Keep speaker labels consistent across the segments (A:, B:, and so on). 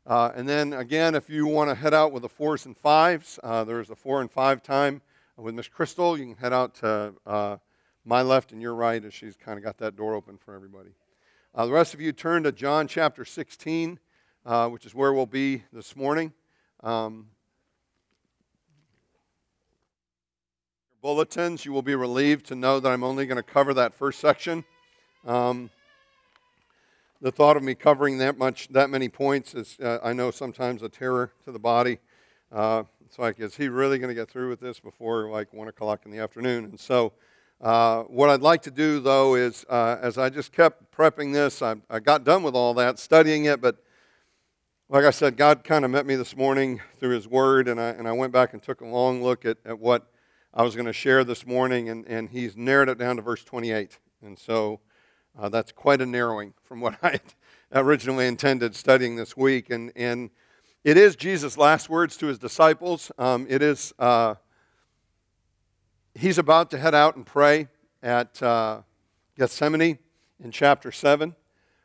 A: And then again, if you want to head out with the 4s and 5s, there's a 4 and 5 time with Miss Crystal. You can head out to my left and your right as she's kind of got that door open for everybody. The rest of you turn to John chapter 16, which is where we'll be this morning. Bulletins, you will be relieved to know that I'm only going to cover that first section. The thought of me covering that many points is, I know, sometimes a terror to the body. It's like, is he really going to get through with this before like 1 o'clock in the afternoon? And so what I'd like to do, though, is as I just kept prepping this, I got done with all that, studying it, but like I said, God kind of met me this morning through His Word, and I went back and took a long look at what I was going to share this morning, and He's narrowed it down to verse 28. And so that's quite a narrowing from what I had originally intended studying this week. And it is Jesus' last words to His disciples. He's about to head out and pray at Gethsemane in chapter 17,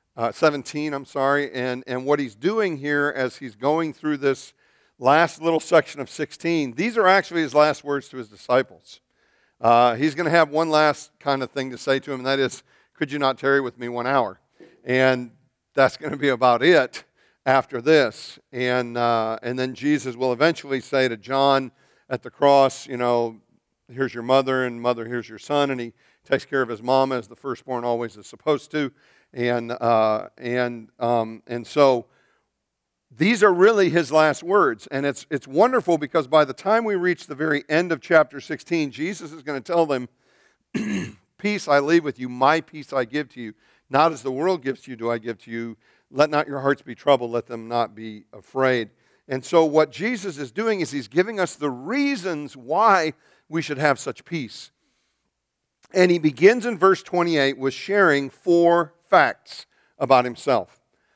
A: and what He's doing here as He's going through this last little section of 16, these are actually His last words to His disciples. He's going to have one last kind of thing to say to them, and that is, could you not tarry with me 1 hour? And that's going to be about it after this. And then Jesus will eventually say to John at the cross, here's your mother, and mother, here's your son. And He takes care of His mom as the firstborn always is supposed to. And so these are really His last words. And it's wonderful because by the time we reach the very end of chapter 16, Jesus is going to tell them, peace I leave with you, my peace I give to you. Not as the world gives to you do I give to you. Let not your hearts be troubled, let them not be afraid. And so what Jesus is doing is He's giving us the reasons why we should have such peace. And He begins in verse 28 with sharing 4 facts about Himself.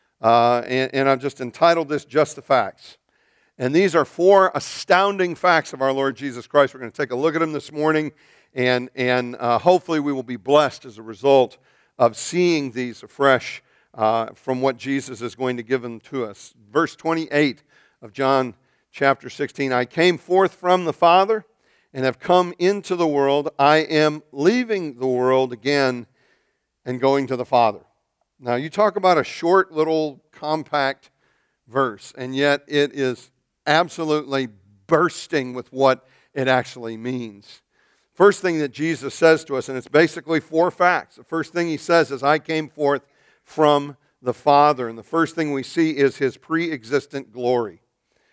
A: And I've just entitled this, Just the Facts. And these are 4 astounding facts of our Lord Jesus Christ. We're going to take a look at them this morning, and hopefully we will be blessed as a result of seeing these afresh from what Jesus is going to give them to us. Verse 28 of John chapter 16, I came forth from the Father and have come into the world. I am leaving the world again and going to the Father. Now, you talk about a short little compact verse, and yet it is absolutely bursting with what it actually means. First thing that Jesus says to us, and it's basically 4 facts. The first thing He says is, I came forth from the Father. And the first thing we see is His pre-existent glory.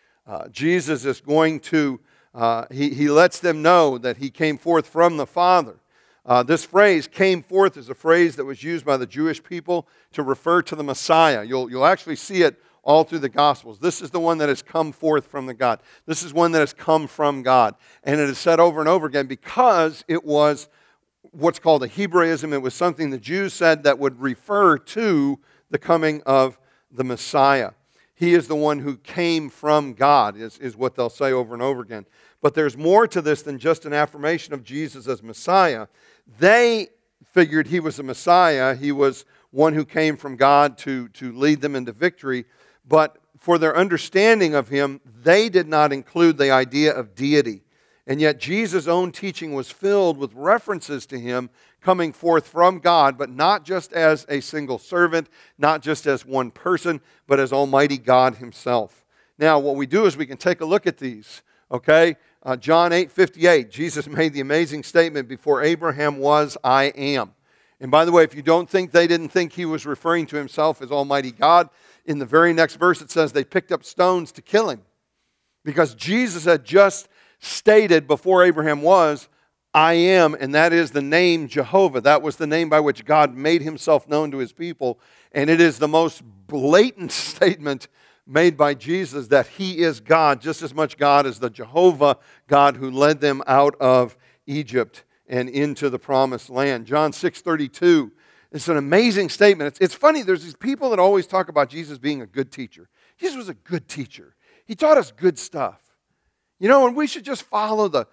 A: Jesus is going to, he lets them know that He came forth from the Father. This phrase, came forth, is a phrase that was used by the Jewish people to refer to the Messiah. You'll actually see it all through the Gospels. This is the one that has come forth from the God. This is one that has come from God. And it is said over and over again because it was what's called a Hebraism. It was something the Jews said that would refer to the coming of the Messiah. He is the one who came from God, is what they'll say over and over again. But there's more to this than just an affirmation of Jesus as Messiah. They figured He was a Messiah. He was one who came from God to lead them into victory. But for their understanding of Him, they did not include the idea of deity. And yet Jesus' own teaching was filled with references to Him coming forth from God, but not just as a single servant, not just as one person, but as Almighty God Himself. Now, what we do is we can take a look at these, okay? John 8:58, Jesus made the amazing statement, before Abraham was, I am. And by the way, if you don't think they didn't think He was referring to Himself as Almighty God, in the very next verse it says they picked up stones to kill Him. Because Jesus had just stated before Abraham was, I am, and that is the name Jehovah. That was the name by which God made Himself known to His people. And it is the most blatant statement made by Jesus that He is God, just as much God as the Jehovah God who led them out of Egypt and into the promised land. John 6:32. It's an amazing statement. It's funny, there's these people that always talk about Jesus being a good teacher. Jesus was a good teacher. He taught us good stuff. And we should just follow the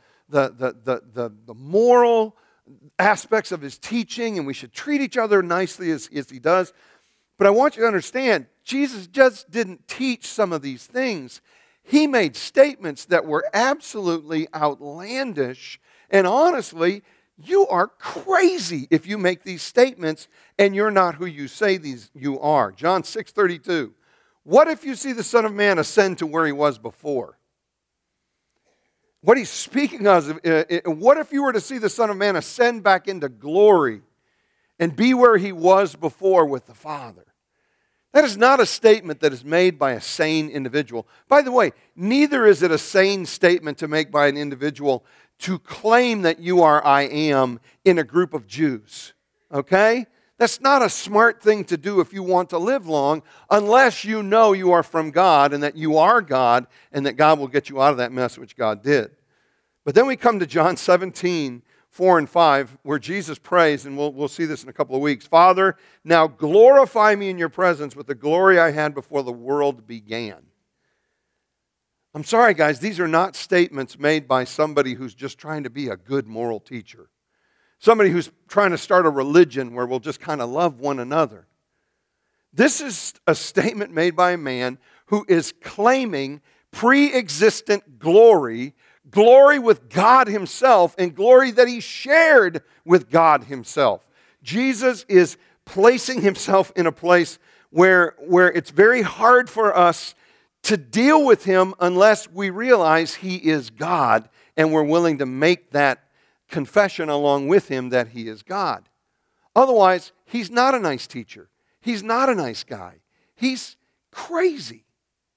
A: moral aspects of His teaching, and we should treat each other nicely as He does. But I want you to understand, Jesus just didn't teach some of these things. He made statements that were absolutely outlandish. And honestly, you are crazy if you make these statements and you're not who you say you are. John 6:32. What if you see the Son of Man ascend to where he was before? What he's speaking of, what if you were to see the Son of Man ascend back into glory and be where he was before with the Father? That is not a statement that is made by a sane individual. By the way, neither is it a sane statement to make by an individual to claim that you are I am in a group of Jews. Okay? That's not a smart thing to do if you want to live long, unless you know you are from God and that you are God and that God will get you out of that mess, which God did. But then we come to John 17, 4 and 5, where Jesus prays, and we'll see this in a couple of weeks. Father, now glorify me in your presence with the glory I had before the world began. I'm sorry, guys, these are not statements made by somebody who's just trying to be a good moral teacher. Somebody who's trying to start a religion where we'll just kind of love one another. This is a statement made by a man who is claiming pre-existent glory, glory with God himself, and glory that he shared with God himself. Jesus is placing himself in a place where it's very hard for us to deal with him unless we realize he is God and we're willing to make that confession along with him that he is God. Otherwise, he's not a nice teacher. He's not a nice guy. He's crazy.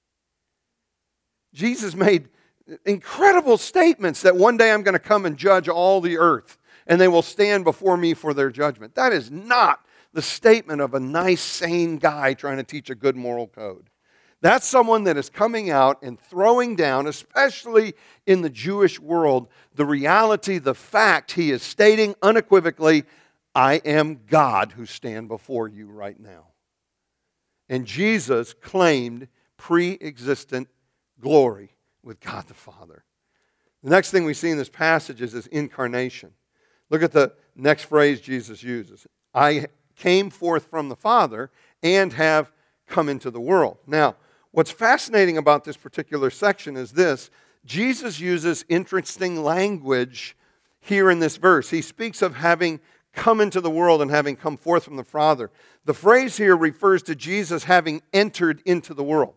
A: Jesus made incredible statements that one day I'm going to come and judge all the earth and they will stand before me for their judgment. That is not the statement of a nice, sane guy trying to teach a good moral code. That's someone that is coming out and throwing down, especially in the Jewish world, the reality, the fact he is stating unequivocally, I am God who stand before you right now. And Jesus claimed pre-existent glory with God the Father. The next thing we see in this passage is his incarnation. Look at the next phrase Jesus uses. I came forth from the Father and have come into the world. Now, what's fascinating about this particular section is this. Jesus uses interesting language here in this verse. He speaks of having come into the world and having come forth from the Father. The phrase here refers to Jesus having entered into the world.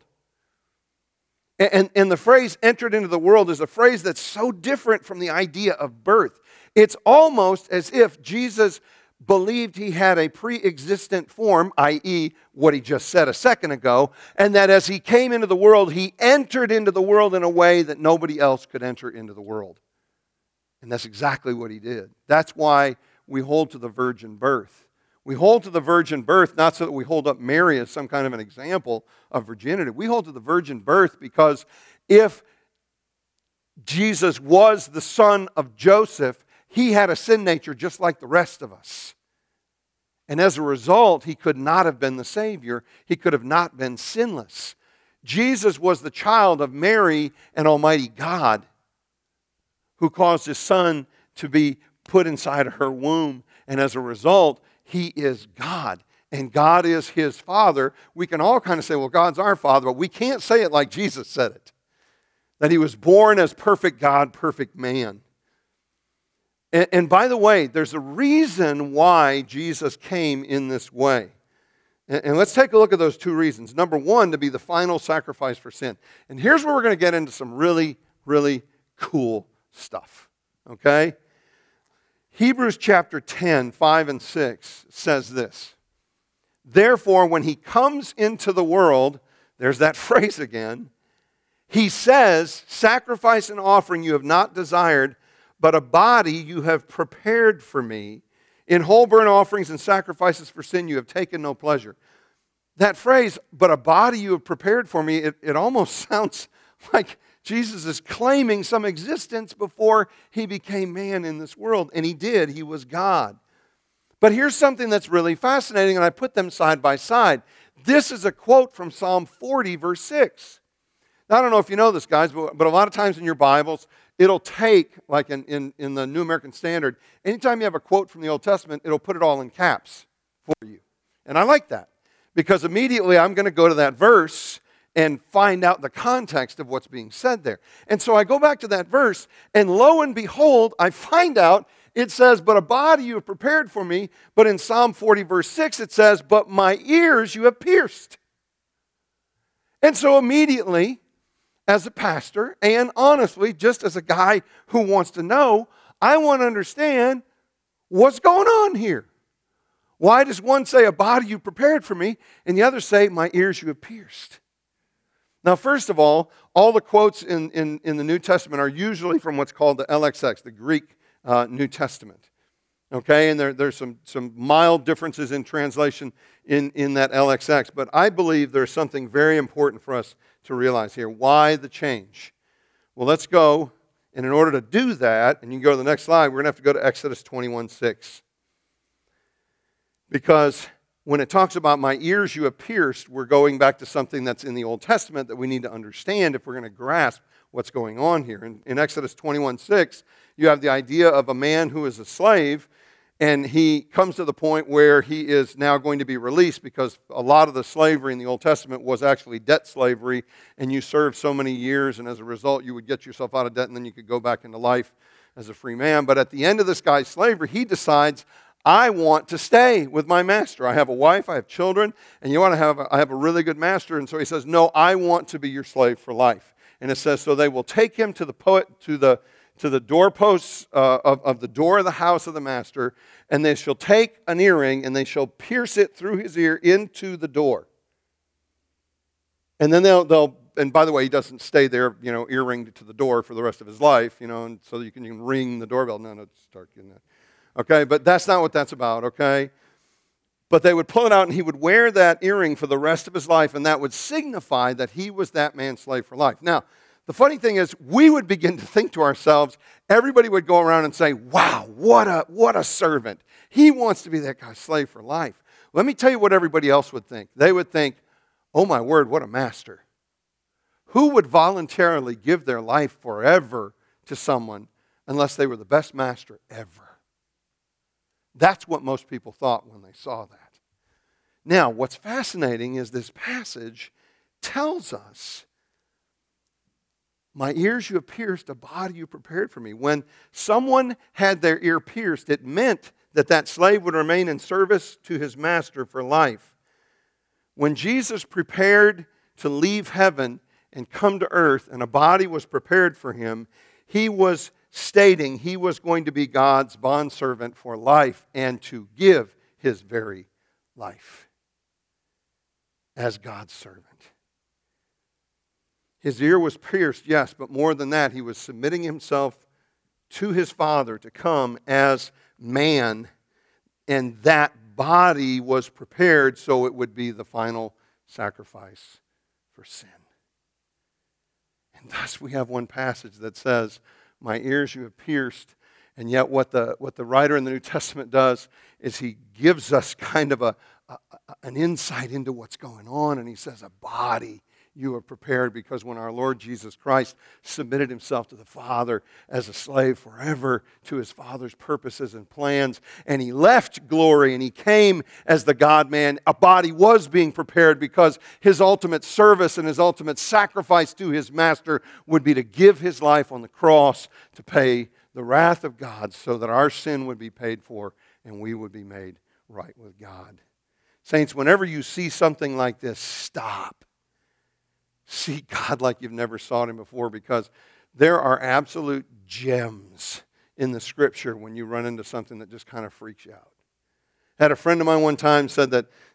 A: And the phrase entered into the world is a phrase that's so different from the idea of birth. It's almost as if Jesus believed he had a pre-existent form, i.e., what he just said a second ago, and that as he came into the world, he entered into the world in a way that nobody else could enter into the world. And that's exactly what he did. That's why we hold to the virgin birth. We hold to the virgin birth not so that we hold up Mary as some kind of an example of virginity. We hold to the virgin birth because if Jesus was the son of Joseph, he had a sin nature just like the rest of us. And as a result, he could not have been the Savior. He could have not been sinless. Jesus was the child of Mary and Almighty God who caused his son to be put inside of her womb. And as a result, he is God. And God is his Father. We can all kind of say, well, God's our Father, but we can't say it like Jesus said it. That he was born as perfect God, perfect man. And by the way, there's a reason why Jesus came in this way. And let's take a look at those two reasons. Number one, to be the final sacrifice for sin. And here's where we're going to get into some really, really cool stuff. Okay? Hebrews chapter 10, 5 and 6 says this. Therefore, when he comes into the world, there's that phrase again, he says, sacrifice and offering you have not desired, but a body you have prepared for me. In whole burnt offerings and sacrifices for sin you have taken no pleasure. That phrase, but a body you have prepared for me, it almost sounds like Jesus is claiming some existence before he became man in this world. And he did. He was God. But here's something that's really fascinating, and I put them side by side. This is a quote from Psalm 40, verse 6. Now, I don't know if you know this, guys, but a lot of times in your Bibles, it'll take, like in the New American Standard, anytime you have a quote from the Old Testament, it'll put it all in caps for you. And I like that. Because immediately I'm going to go to that verse and find out the context of what's being said there. And so I go back to that verse, and lo and behold, I find out it says, but a body you have prepared for me. But in Psalm 40, verse 6, it says, but my ears you have pierced. And so immediately, as a pastor, and honestly, just as a guy who wants to know, I want to understand what's going on here. Why does one say, a body you prepared for me, and the other say, my ears you have pierced? Now, first of all the quotes in the New Testament are usually from what's called the LXX, the Greek New Testament. Okay, and there's some mild differences in translation in that LXX, but I believe there's something very important for us to realize here. Why the change? Well, let's go, and in order to do that, and you can go to the next slide, we're going to have to go to Exodus 21:6. Because when it talks about my ears you have pierced, we're going back to something that's in the Old Testament that we need to understand if we're going to grasp what's going on here. In Exodus 21:6, you have the idea of a man who is a slave, and he comes to the point where he is now going to be released, because a lot of the slavery in the Old Testament was actually debt slavery, and you served so many years, and as a result you would get yourself out of debt, and then you could go back into life as a free man. But at the end of this guy's slavery, he decides, I want to stay with my master. I have a wife, I have children, and I have a really good master. And so he says, no, I want to be your slave for life. And it says, so they will take him to the doorposts of the door of the house of the master, and they shall take an earring, and they shall pierce it through his ear into the door. And then they'll and by the way, he doesn't stay there, earringed to the door for the rest of his life, and so you can ring the doorbell. No, it's dark in that. Okay, but that's not what that's about, okay? But they would pull it out, and he would wear that earring for the rest of his life, and that would signify that he was that man's slave for life. Now, the funny thing is, we would begin to think to ourselves, everybody would go around and say, wow, what a servant. He wants to be that guy's slave for life. Let me tell you what everybody else would think. They would think, oh my word, what a master. Who would voluntarily give their life forever to someone unless they were the best master ever? That's what most people thought when they saw that. Now, what's fascinating is this passage tells us, my ears you have pierced, a body you prepared for me. When someone had their ear pierced, it meant that slave would remain in service to his master for life. When Jesus prepared to leave heaven and come to earth, and a body was prepared for him, he was stating he was going to be God's bondservant for life and to give his very life as God's servant. His ear was pierced, yes, but more than that, he was submitting himself to his Father to come as man, and that body was prepared so it would be the final sacrifice for sin. And thus we have one passage that says, my ears you have pierced. And yet what the writer in the New Testament does is he gives us kind of an insight into what's going on. And he says, a body you have prepared, because when our Lord Jesus Christ submitted himself to the Father as a slave forever to his Father's purposes and plans, and he left glory and he came as the God-man, a body was being prepared because his ultimate service and his ultimate sacrifice to his master would be to give his life on the cross to pay the wrath of God so that our sin would be paid for and we would be made right with God. Saints, whenever you see something like this, stop. Seek God like you've never sought him before, because there are absolute gems in the Scripture when you run into something that just kind of freaks you out. I had a friend of mine one time said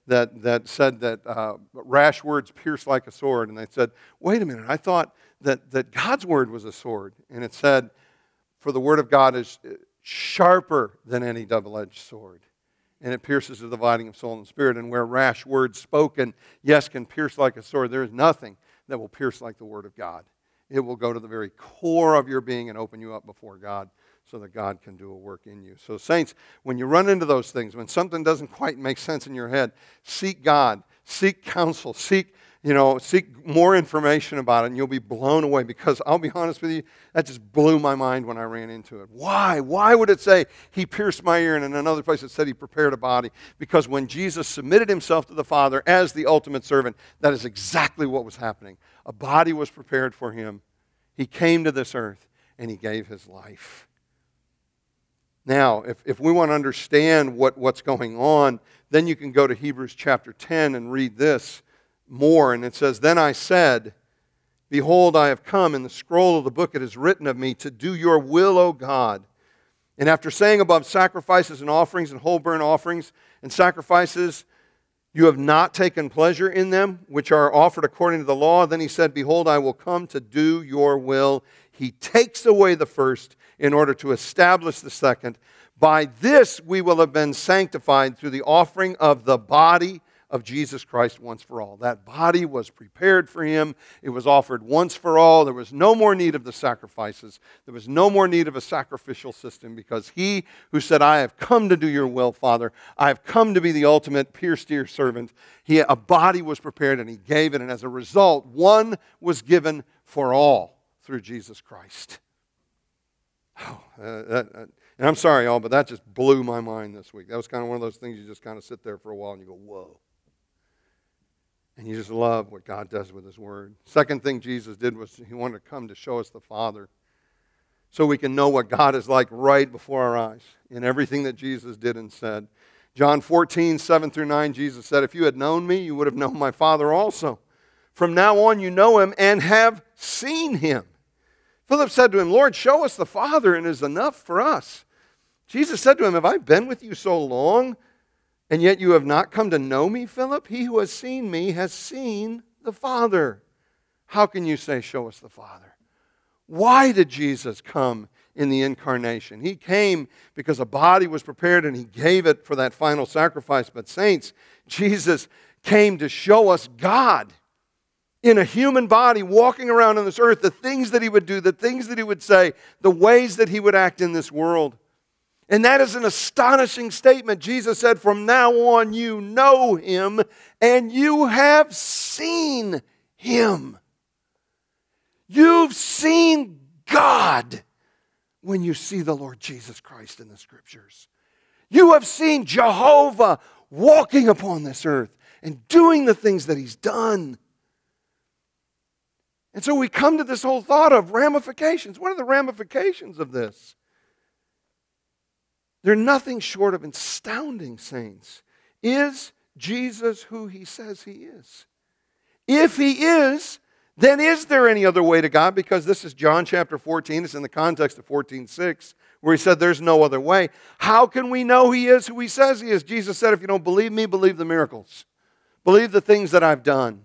A: that rash words pierce like a sword, and they said, wait a minute, I thought that God's word was a sword. And it said, for the word of God is sharper than any double-edged sword, and it pierces the dividing of soul and spirit. And where rash words spoken, yes, can pierce like a sword, there is nothing that will pierce like the Word of God. It will go to the very core of your being and open you up before God so that God can do a work in you. So saints, when you run into those things, when something doesn't quite make sense in your head, seek God, seek counsel, seek seek more information about it, and you'll be blown away, because I'll be honest with you, that just blew my mind when I ran into it. Why? Why would it say he pierced my ear, and in another place it said he prepared a body? Because when Jesus submitted himself to the Father as the ultimate servant, that is exactly what was happening. A body was prepared for him. He came to this earth, and he gave his life. Now, if we want to understand what's going on, then you can go to Hebrews chapter 10 and read this more. And it says, "Then I said, Behold, I have come. In the scroll of the book it is written of me, to do your will, O God. And after saying above sacrifices and offerings and whole burnt offerings and sacrifices, you have not taken pleasure in them, which are offered according to the law. Then he said, Behold, I will come to do your will. He takes away the first in order to establish the second. By this we will have been sanctified through the offering of the body of Jesus Christ once for all." That body was prepared for him. It was offered once for all. There was no more need of the sacrifices. There was no more need of a sacrificial system, because he who said, "I have come to do your will, Father. I have come to be the ultimate pierced-ear servant." A body was prepared, and he gave it. And as a result, one was given for all through Jesus Christ. And I'm sorry, y'all, but that just blew my mind this week. That was kind of one of those things you just kind of sit there for a while and you go, whoa. And you just love what God does with his word. Second thing Jesus did was he wanted to come to show us the Father, so we can know what God is like right before our eyes in everything that Jesus did and said. John 14, 7 through 9, Jesus said, "If you had known me, you would have known my Father also. From now on you know him and have seen him." Philip said to him, "Lord, show us the Father, and it is enough for us." Jesus said to him, "Have I been with you so long, and yet you have not come to know me, Philip? He who has seen me has seen the Father. How can you say, 'Show us the Father'?" Why did Jesus come in the incarnation? He came because a body was prepared, and he gave it for that final sacrifice. But saints, Jesus came to show us God in a human body, walking around on this earth, the things that he would do, the things that he would say, the ways that he would act in this world. And that is an astonishing statement. Jesus said, "From now on you know him, and you have seen him." You've seen God when you see the Lord Jesus Christ in the Scriptures. You have seen Jehovah walking upon this earth and doing the things that he's done. And so we come to this whole thought of ramifications. What are the ramifications of this? They're nothing short of astounding, saints. Is Jesus who he says he is? If he is, then is there any other way to God? Because this is John chapter 14. It's in the context of 14:6, where he said there's no other way. How can we know he is who he says he is? Jesus said, "If you don't believe me, believe the miracles. Believe the things that I've done."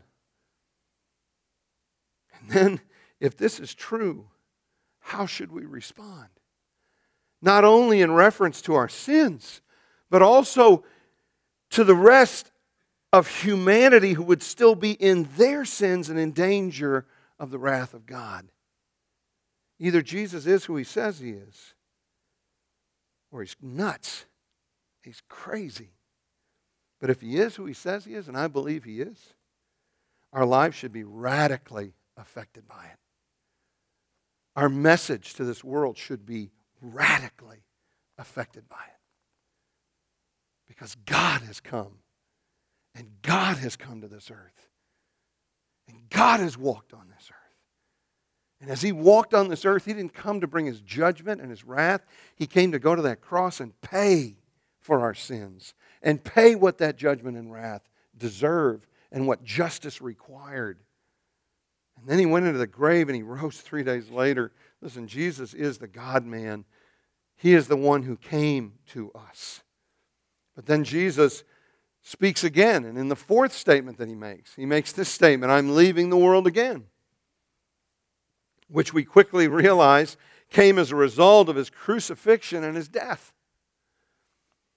A: And then, if this is true, how should we respond? Not only in reference to our sins, but also to the rest of humanity who would still be in their sins and in danger of the wrath of God. Either Jesus is who he says he is, or he's nuts. He's crazy. But if he is who he says he is, and I believe he is, our lives should be radically affected by it. Our message to this world should be radically affected by it. Because God has come. And God has come to this earth. And God has walked on this earth. And as he walked on this earth, he didn't come to bring his judgment and his wrath. He came to go to that cross and pay for our sins. And pay what that judgment and wrath deserved and what justice required. And then he went into the grave and he rose 3 days later. Listen, Jesus is the God-man. He is the one who came to us. But then Jesus speaks again, and in the fourth statement that he makes this statement, "I'm leaving the world again," which we quickly realize came as a result of his crucifixion and his death.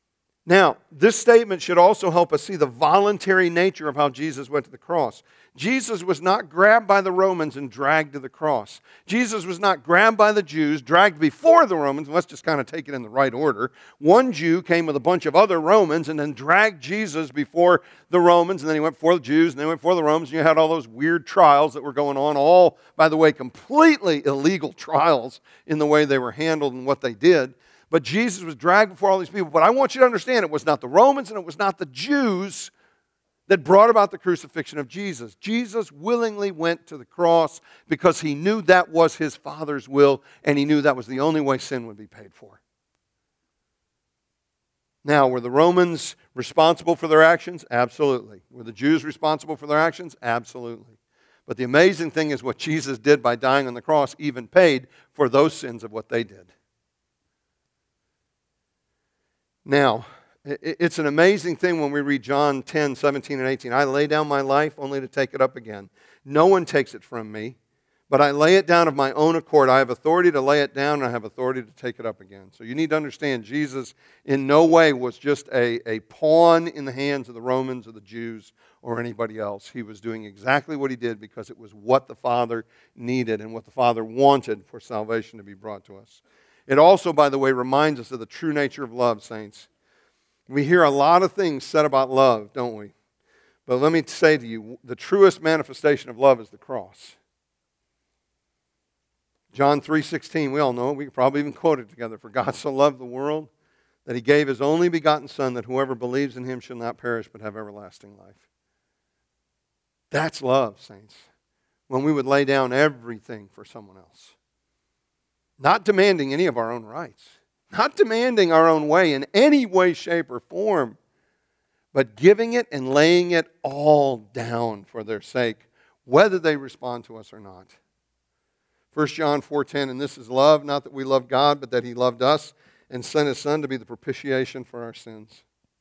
A: Now, this statement should also help us see the voluntary nature of how Jesus went to the cross. Jesus was not grabbed by the Romans and dragged to the cross. Jesus was not grabbed by the Jews, dragged before the Romans. Let's just kind of take it in the right order. One Jew came with a bunch of other Romans and then dragged Jesus before the Romans, and then he went before the Jews, and then he went before the Romans, and you had all those weird trials that were going on, all, by the way, completely illegal trials in the way they were handled and what they did. But Jesus was dragged before all these people. But I want you to understand, it was not the Romans and it was not the Jews that brought about the crucifixion of Jesus. Jesus willingly went to the cross because he knew that was his Father's will, and he knew that was the only way sin would be paid for. Now, were the Romans responsible for their actions? Absolutely. Were the Jews responsible for their actions? Absolutely. But the amazing thing is what Jesus did by dying on the cross even paid for those sins of what they did. Now, it's an amazing thing when we read John 10, 17, and 18. I lay down my life only to take it up again. No one takes it from me, but I lay it down of my own accord. I have authority to lay it down, and I have authority to take it up again. So you need to understand, Jesus in no way was just a pawn in the hands of the Romans or the Jews or anybody else. He was doing exactly what he did because it was what the Father needed and what the Father wanted for salvation to be brought to us. It also, by the way, reminds us of the true nature of love, saints. We hear a lot of things said about love, don't we? But let me say to you, the truest manifestation of love is the cross. John 3:16, we all know it. We could probably even quote it together. For God so loved the world that he gave his only begotten Son, that whoever believes in him shall not perish but have everlasting life. That's love, saints. When we would lay down everything for someone else. Not demanding any of our own rights. Not demanding our own way in any way, shape, or form. But giving it and laying it all down for their sake, whether they respond to us or not. 1 John 4:10, and this is love, not that we love God, but that he loved us and sent his Son to be the propitiation for our sins.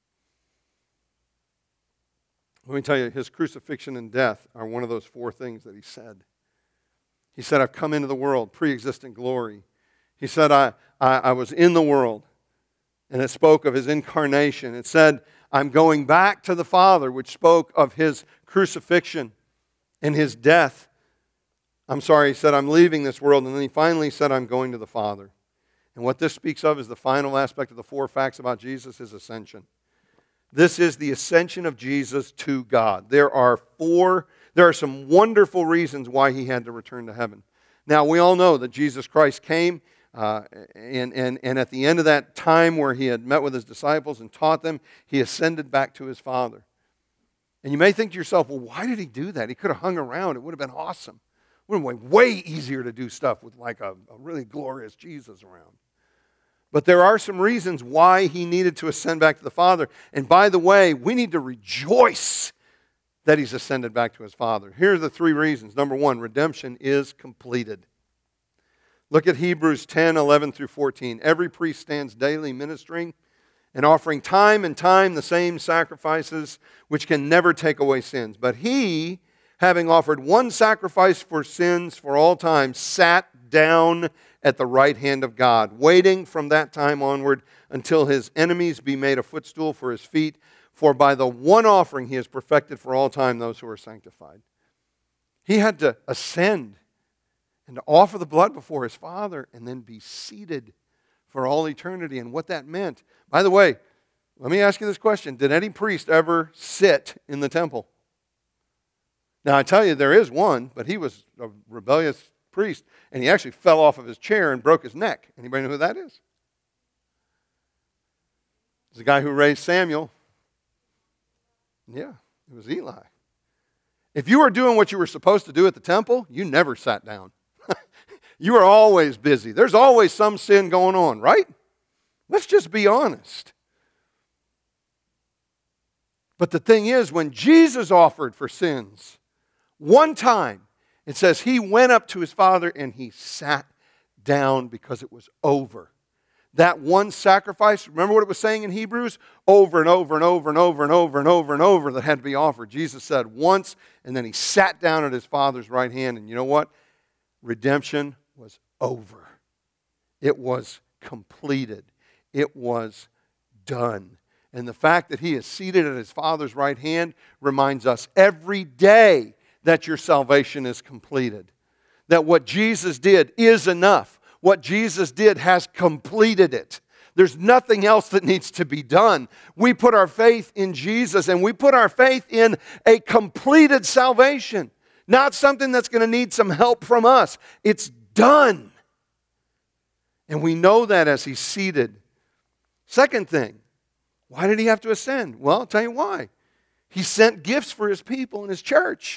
A: Let me tell you, his crucifixion and death are one of those four things that he said. He said, I've come into the world, pre-existent glory. He said, I was in the world. And it spoke of his incarnation. It said, I'm going back to the Father, which spoke of his crucifixion and his death. He said, I'm leaving this world. And then he finally said, I'm going to the Father. And what this speaks of is the final aspect of the four facts about Jesus, his ascension. This is the ascension of Jesus to God. There are some wonderful reasons why he had to return to heaven. Now, we all know that Jesus Christ came, and at the end of that time where he had met with his disciples and taught them, he ascended back to his Father. And you may think to yourself, well, why did he do that? He could have hung around. It would have been awesome. It would have been way easier to do stuff with like a really glorious Jesus around. But there are some reasons why he needed to ascend back to the Father. And by the way, we need to rejoice that he's ascended back to his Father. Here are the three reasons. Number one, redemption is completed. Look at Hebrews 10, 11 through 14. Every priest stands daily ministering and offering time and time the same sacrifices which can never take away sins. But he, having offered one sacrifice for sins for all time, sat down at the right hand of God, waiting from that time onward until his enemies be made a footstool for his feet. For by the one offering he has perfected for all time those who are sanctified. He had to ascend and to offer the blood before his Father and then be seated for all eternity. And what that meant. By the way, let me ask you this question. Did any priest ever sit in the temple? Now I tell you there is one, but he was a rebellious priest and he actually fell off of his chair and broke his neck. Anybody know who that is? It's the guy who raised Samuel. Yeah, it was Eli. If you were doing what you were supposed to do at the temple, you never sat down. You were always busy. There's always some sin going on, right? Let's just be honest. But the thing is, when Jesus offered for sins, one time, it says he went up to his Father and he sat down because it was over. That one sacrifice, remember what it was saying in Hebrews? Over and over and over and over and over and over and over that had to be offered. Jesus said once, and then he sat down at his Father's right hand. And you know what? Redemption was over. It was completed. It was done. And the fact that He is seated at His Father's right hand reminds us every day that your salvation is completed. That what Jesus did is enough. What Jesus did has completed it. There's nothing else that needs to be done. We put our faith in Jesus, and we put our faith in a completed salvation. Not something that's going to need some help from us. It's done. And we know that as He's seated. Second thing, why did He have to ascend? Well, I'll tell you why. He sent gifts for His people in His church.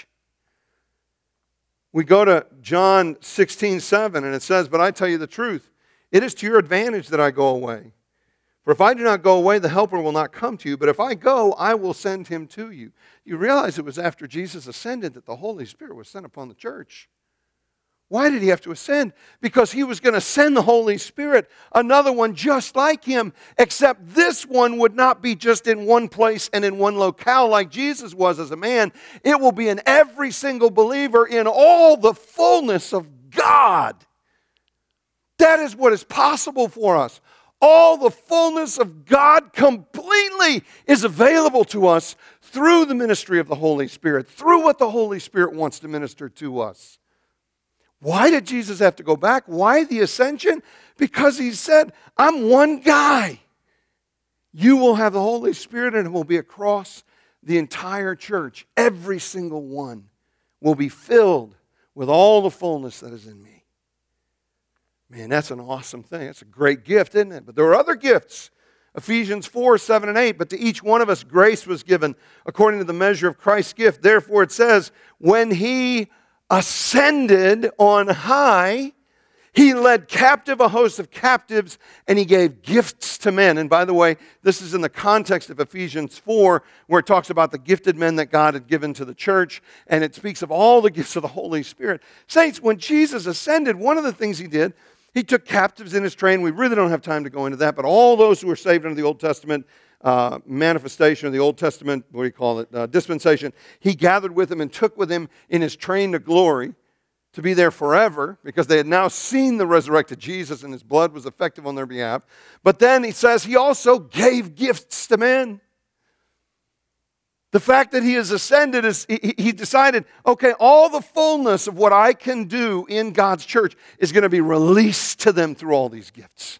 A: We go to John 16:7, and it says, "But I tell you the truth, it is to your advantage that I go away. For if I do not go away, the Helper will not come to you. But if I go, I will send Him to you." You realize it was after Jesus ascended that the Holy Spirit was sent upon the church. Why did He have to ascend? Because He was going to send the Holy Spirit, another one just like Him, except this one would not be just in one place and in one locale like Jesus was as a man. It will be in every single believer in all the fullness of God. That is what is possible for us. All the fullness of God completely is available to us through the ministry of the Holy Spirit, through what the Holy Spirit wants to minister to us. Why did Jesus have to go back? Why the ascension? Because He said, I'm one guy. You will have the Holy Spirit, and it will be across the entire church. Every single one will be filled with all the fullness that is in me. Man, that's an awesome thing. That's a great gift, isn't it? But there are other gifts. Ephesians 4:7-8. But to each one of us grace was given according to the measure of Christ's gift. Therefore it says, when He ascended on high, He led captive a host of captives, and He gave gifts to men. And by the way, this is in the context of Ephesians 4, where it talks about the gifted men that God had given to the church, and it speaks of all the gifts of the Holy Spirit. Saints, when Jesus ascended, one of the things He did, He took captives in His train. We really don't have time to go into that, but all those who were saved under the Old Testament manifestation of the Old Testament, dispensation, He gathered with them and took with Him in His train to glory to be there forever, because they had now seen the resurrected Jesus and His blood was effective on their behalf. But then He says He also gave gifts to men. The fact that He has ascended is He decided, okay, all the fullness of what I can do in God's church is going to be released to them through all these gifts.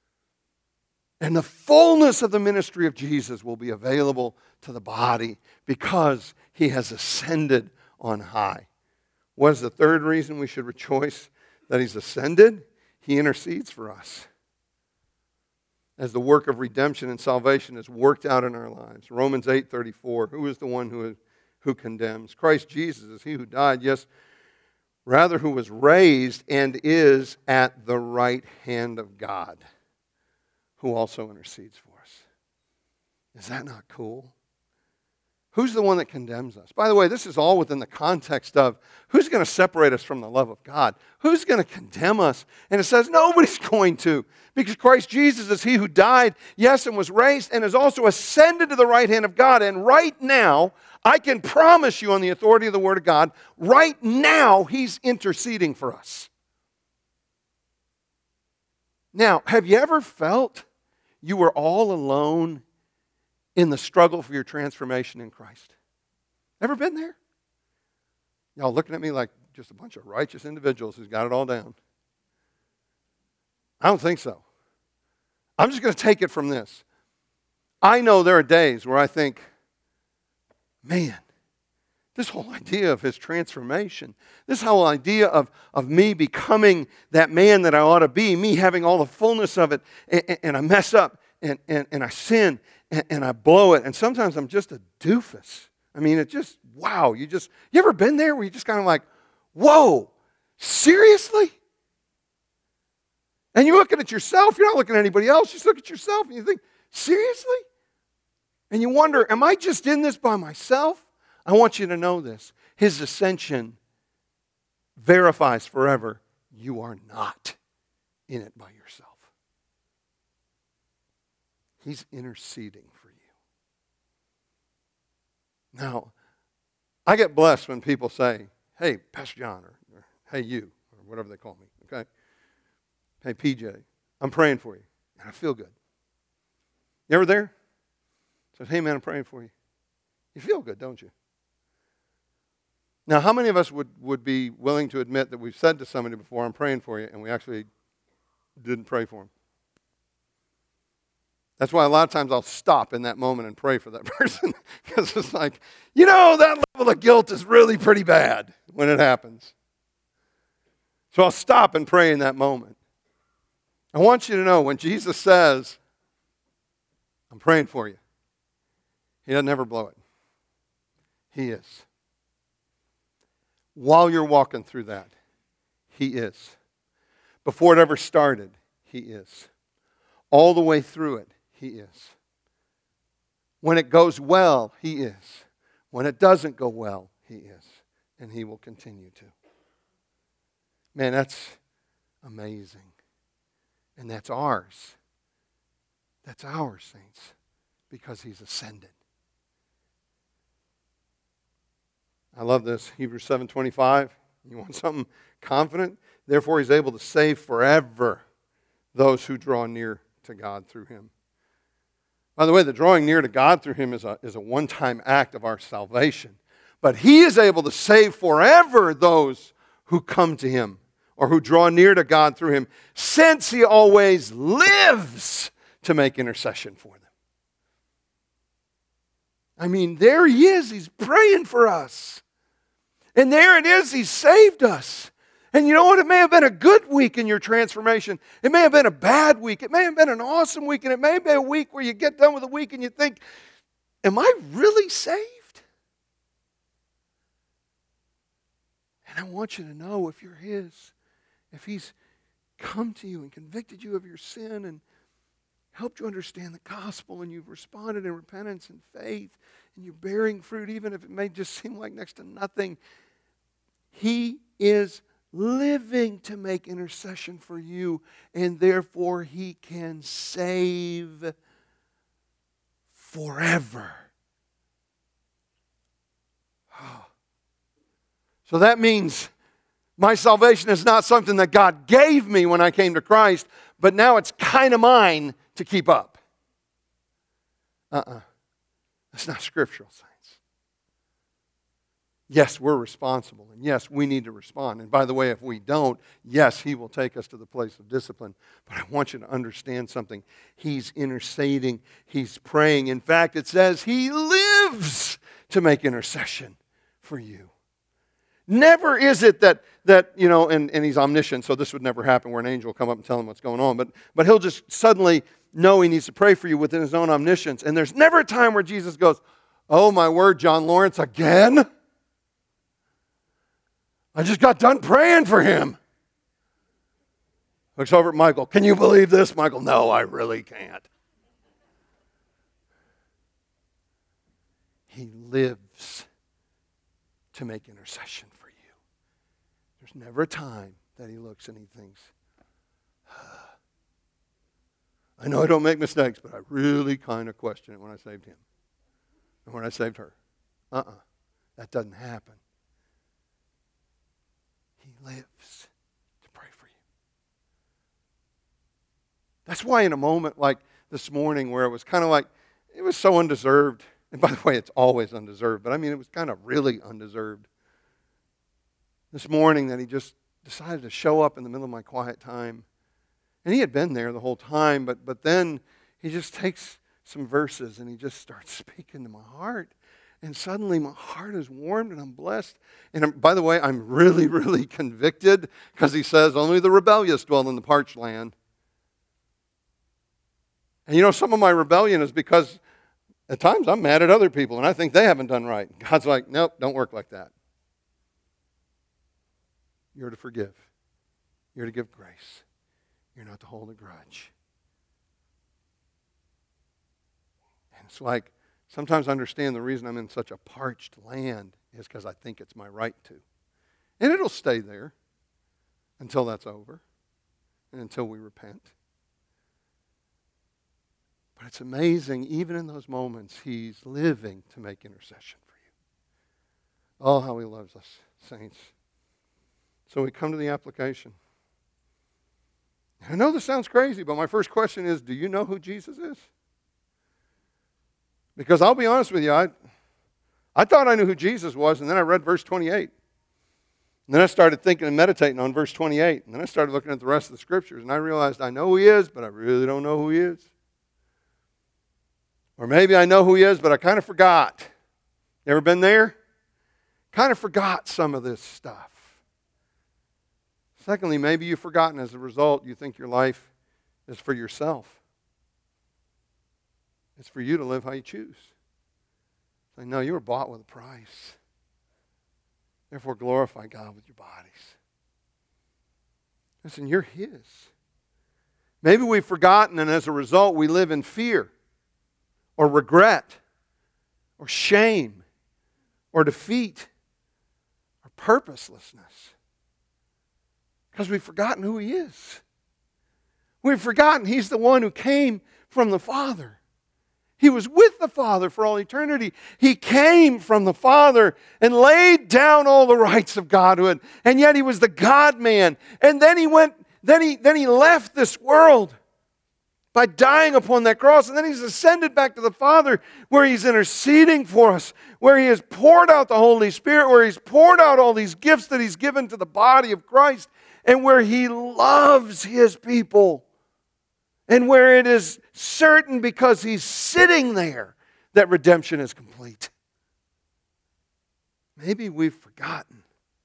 A: And the fullness of the ministry of Jesus will be available to the body because He has ascended on high. What is the third reason we should rejoice that He's ascended? He intercedes for us as the work of redemption and salvation is worked out in our lives. Romans 8:34, who is the one who condemns? Christ Jesus is He who died, yes, rather who was raised and is at the right hand of God, who also intercedes for us. Is that not cool? Who's the one that condemns us? By the way, this is all within the context of who's going to separate us from the love of God? Who's going to condemn us? And it says nobody's going to, because Christ Jesus is He who died, yes, and was raised, and is also ascended to the right hand of God. And right now, I can promise you on the authority of the Word of God, right now He's interceding for us. Now, have you ever felt you were all alone in the struggle for your transformation in Christ? Ever been there? Y'all looking at me like just a bunch of righteous individuals who's got it all down. I don't think so. I'm just going to take it from this. I know there are days where I think, man, this whole idea of His transformation, this whole idea of me becoming that man that I ought to be, me having all the fullness of it, and I mess up, and I sin, and I blow it, and sometimes I'm just a doofus. I mean, it just, wow, you ever been there where you just kind of like, whoa, seriously? And you're looking at yourself, you're not looking at anybody else, you just look at yourself and you think, seriously? And you wonder, am I just in this by myself? I want you to know this. His ascension verifies forever you are not in it by yourself. He's interceding for you. Now, I get blessed when people say, hey, Pastor John, or hey, you, or whatever they call me, okay? Hey, PJ, I'm praying for you, and I feel good. You ever there? Said, hey man, I'm praying for you. You feel good, don't you? Now, how many of us would be willing to admit that we've said to somebody before, I'm praying for you, and we actually didn't pray for them? That's why a lot of times I'll stop in that moment and pray for that person. Because it's like, that level of guilt is really pretty bad when it happens. So I'll stop and pray in that moment. I want you to know, when Jesus says, I'm praying for you, He doesn't ever blow it. He is. While you're walking through that, He is. Before it ever started, He is. All the way through it, He is. When it goes well, He is. When it doesn't go well, He is. And He will continue to. Man, that's amazing. And that's ours. That's ours, saints, because He's ascended. I love this. Hebrews 7:25. You want something confident? Therefore, He's able to save forever those who draw near to God through Him. By the way, the drawing near to God through Him is a one-time act of our salvation. But He is able to save forever those who come to Him or who draw near to God through Him, since He always lives to make intercession for them. I mean, there He is. He's praying for us. And there it is. He's saved us. And you know what? It may have been a good week in your transformation. It may have been a bad week. It may have been an awesome week. And it may be a week where you get done with the week and you think, am I really saved? And I want you to know, if you're His, if He's come to you and convicted you of your sin and helped you understand the gospel, and you've responded in repentance and faith, and you're bearing fruit, even if it may just seem like next to nothing, He is living to make intercession for you, and therefore He can save forever. So that means my salvation is not something that God gave me when I came to Christ, but now it's kind of mine to keep up. That's not scriptural, saints. Yes, we're responsible, and yes, we need to respond. And by the way, if we don't, yes, He will take us to the place of discipline. But I want you to understand something. He's interceding. He's praying. In fact, it says He lives to make intercession for you. Never is it that and He's omniscient, so this would never happen where an angel will come up and tell Him what's going on. But He'll just suddenly know He needs to pray for you within His own omniscience. And there's never a time where Jesus goes, oh my word, John Lawrence, again? I just got done praying for him. Looks over at Michael. Can you believe this? Michael, no, I really can't. He lives to make intercession for you. There's never a time that He looks and He thinks, I know I don't make mistakes, but I really kind of question it when I saved him and when I saved her. That doesn't happen. He lives to pray for you. That's why in a moment like this morning where it was kind of like, it was so undeserved. And by the way, it's always undeserved, but I mean, it was kind of really undeserved. This morning that He just decided to show up in the middle of my quiet time. And He had been there the whole time, but then He just takes some verses and He just starts speaking to my heart. And suddenly my heart is warmed and I'm blessed. And by the way, I'm really, really convicted because He says only the rebellious dwell in the parched land. And some of my rebellion is because at times I'm mad at other people and I think they haven't done right. God's like, nope, don't work like that. You're to forgive. You're to give grace. You're not to hold a grudge. And it's like, sometimes I understand the reason I'm in such a parched land is because I think it's my right to. And it'll stay there until that's over and until we repent. But it's amazing, even in those moments, He's living to make intercession for you. Oh, how He loves us, saints. So we come to the application. I know this sounds crazy, but my first question is, do you know who Jesus is? Because I'll be honest with you, I thought I knew who Jesus was, and then I read verse 28. And then I started thinking and meditating on verse 28. And then I started looking at the rest of the scriptures, and I realized I know who he is, but I really don't know who he is. Or maybe I know who he is, but I kind of forgot. You ever been there? Kind of forgot some of this stuff. Secondly, maybe you've forgotten as a result, you think your life is for yourself. It's for you to live how you choose. Say, no, you were bought with a price. Therefore, glorify God with your bodies. Listen, you're his. Maybe we've forgotten, and as a result, we live in fear or regret or shame or defeat or purposelessness because we've forgotten who he is. We've forgotten he's the one who came from the Father. He was with the Father for all eternity. He came from the Father and laid down all the rights of Godhood. And yet he was the God-man. And then he left this world by dying upon that cross. And then he's ascended back to the Father where he's interceding for us, where he has poured out the Holy Spirit, where he's poured out all these gifts that he's given to the body of Christ, and where he loves his people. And where it is certain because he's sitting there that redemption is complete. Maybe we've forgotten.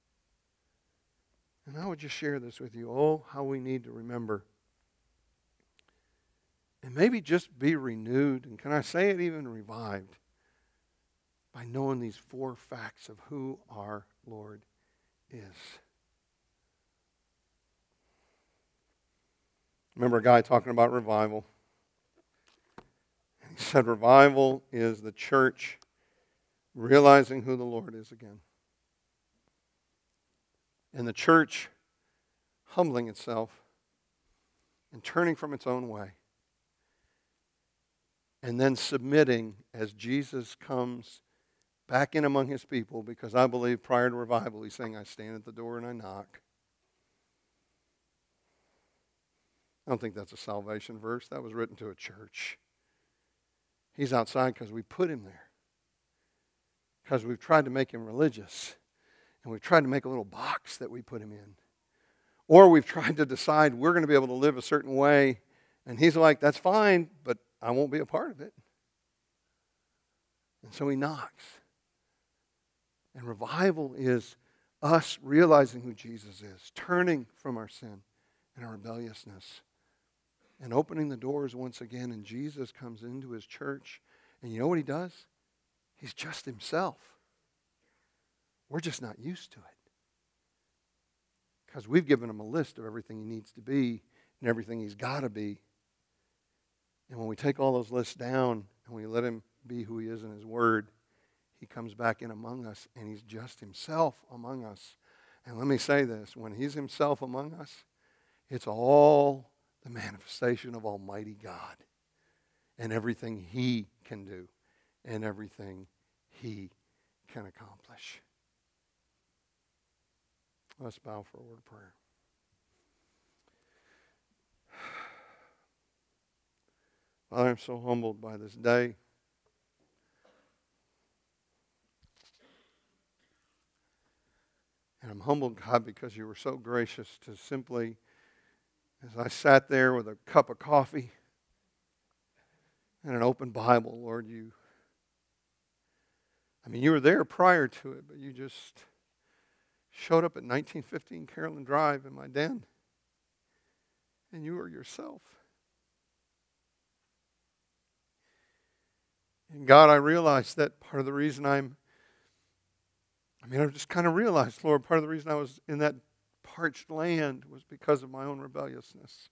A: And I would just share this with you. Oh, how we need to remember. And maybe just be renewed, and can I say it, even revived, by knowing these 4 facts of who our Lord is. Remember a guy talking about revival. He said revival is the church realizing who the Lord is again. And the church humbling itself and turning from its own way. And then submitting as Jesus comes back in among his people, because I believe prior to revival he's saying, I stand at the door and I knock. I don't think that's a salvation verse. That was written to a church. He's outside because we put him there. Because we've tried to make him religious. And we've tried to make a little box that we put him in. Or we've tried to decide we're going to be able to live a certain way. And he's like, that's fine, but I won't be a part of it. And so he knocks. And revival is us realizing who Jesus is. Turning from our sin and our rebelliousness. And opening the doors once again, and Jesus comes into his church. And you know what he does? He's just himself. We're just not used to it. Because we've given him a list of everything he needs to be and everything he's got to be. And when we take all those lists down and we let him be who he is in his word, he comes back in among us, and he's just himself among us. And let me say this, when he's himself among us, it's all the manifestation of Almighty God and everything he can do and everything he can accomplish. Let's bow for a word of prayer. Father, I'm so humbled by this day. And I'm humbled, God, because you were so gracious to simply, as I sat there with a cup of coffee and an open Bible, Lord, you were there prior to it, but you just showed up at 1915 Carolyn Drive in my den, and you were yourself. And God, I realized that part of the reason I just kind of realized, Lord, part of the reason I was in that parched land was because of my own rebelliousness.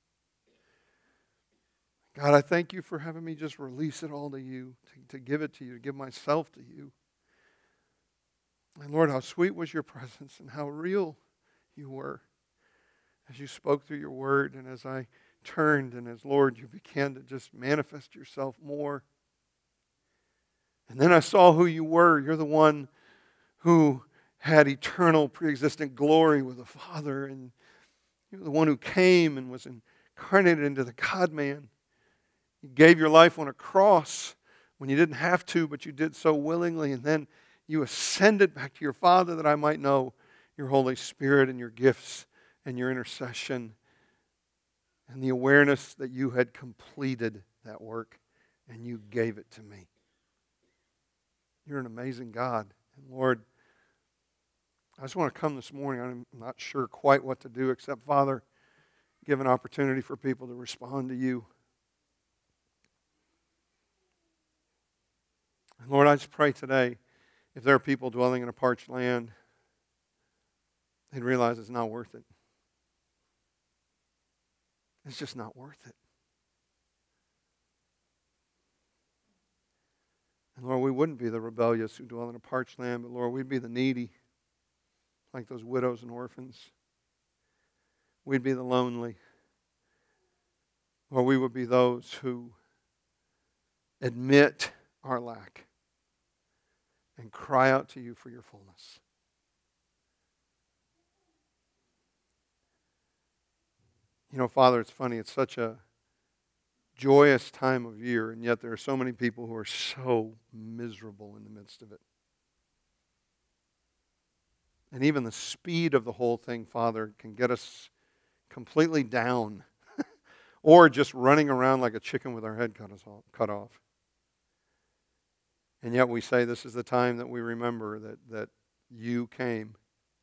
A: God, I thank you for having me just release it all to you, to give it to you, to give myself to you. And Lord, how sweet was your presence and how real you were as you spoke through your word, and as I turned, and as, Lord, you began to just manifest yourself more. And then I saw who you were. You're the one who had eternal pre-existent glory with the Father, and you're the one who came and was incarnated into the God-man. You gave your life on a cross, when you didn't have to, but you did so willingly, and then you ascended back to your Father that I might know your Holy Spirit and your gifts and your intercession and the awareness that you had completed that work and you gave it to me. You're an amazing God. And Lord, I just want to come this morning. I'm not sure quite what to do except, Father, give an opportunity for people to respond to you. And Lord, I just pray today, if there are people dwelling in a parched land, they'd realize it's not worth it. It's just not worth it. And Lord, we wouldn't be the rebellious who dwell in a parched land, but Lord, we'd be the needy, like those widows and orphans. We'd be the lonely. Or we would be those who admit our lack and cry out to you for your fullness. You know, Father, it's funny. It's such a joyous time of year, and yet there are so many people who are so miserable in the midst of it. And even the speed of the whole thing, Father, can get us completely down or just running around like a chicken with our head cut off. And yet we say this is the time that we remember that you came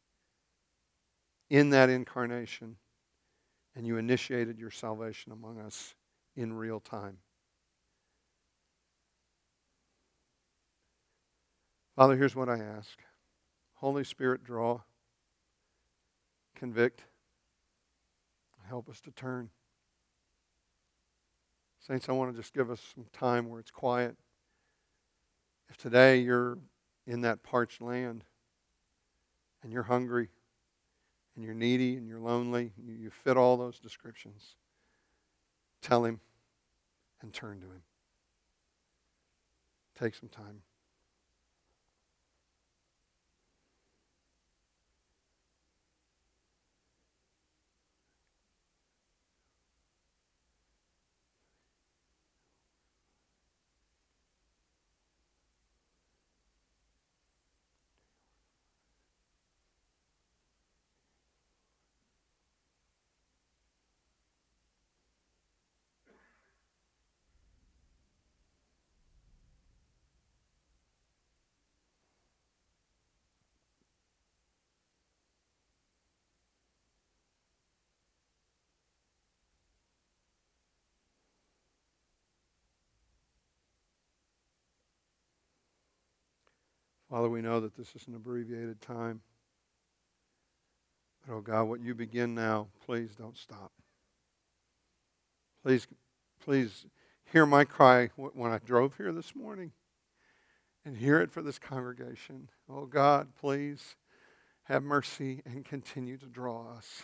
A: in that incarnation and you initiated your salvation among us in real time. Father, here's what I ask. Holy Spirit, draw, convict, help us to turn. Saints, I want to just give us some time where it's quiet. If today you're in that parched land and you're hungry and you're needy and you're lonely, you fit all those descriptions, tell him and turn to him. Take some time. Father, we know that this is an abbreviated time. But, oh God, what you begin now, please don't stop. Please hear my cry when I drove here this morning and hear it for this congregation. Oh God, please have mercy and continue to draw us.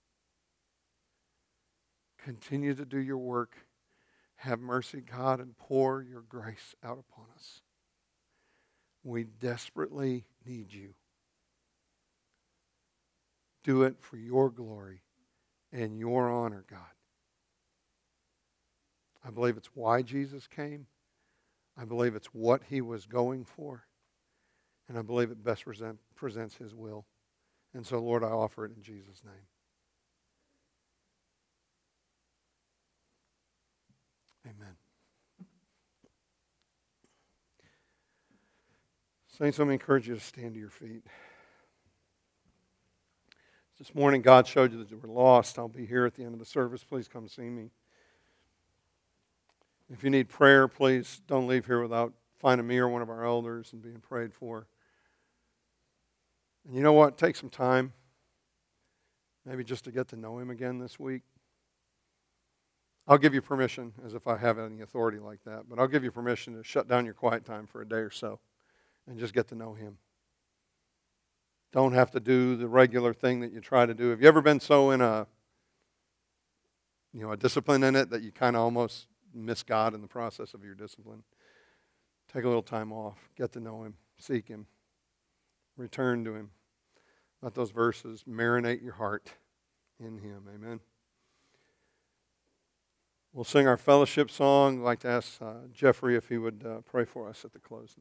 A: Continue to do your work. Have mercy, God, and pour your grace out upon us. We desperately need you. Do it for your glory and your honor, God. I believe it's why Jesus came. I believe it's what he was going for. And I believe it best presents his will. And so, Lord, I offer it in Jesus' name. Amen. Saints, let me encourage you to stand to your feet. This morning, God showed you that you were lost. I'll be here at the end of the service. Please come see me. If you need prayer, please don't leave here without finding me or one of our elders and being prayed for. And you know what? Take some time, maybe just to get to know him again this week. I'll give you permission, as if I have any authority like that, but I'll give you permission to shut down your quiet time for a day or so and just get to know him. Don't have to do the regular thing that you try to do. Have you ever been so in a discipline in it that you kind of almost miss God in the process of your discipline? Take a little time off. Get to know him. Seek him. Return to him. Let those verses marinate your heart in him. Amen. We'll sing our fellowship song. I'd like to ask Jeffrey if he would pray for us at the close.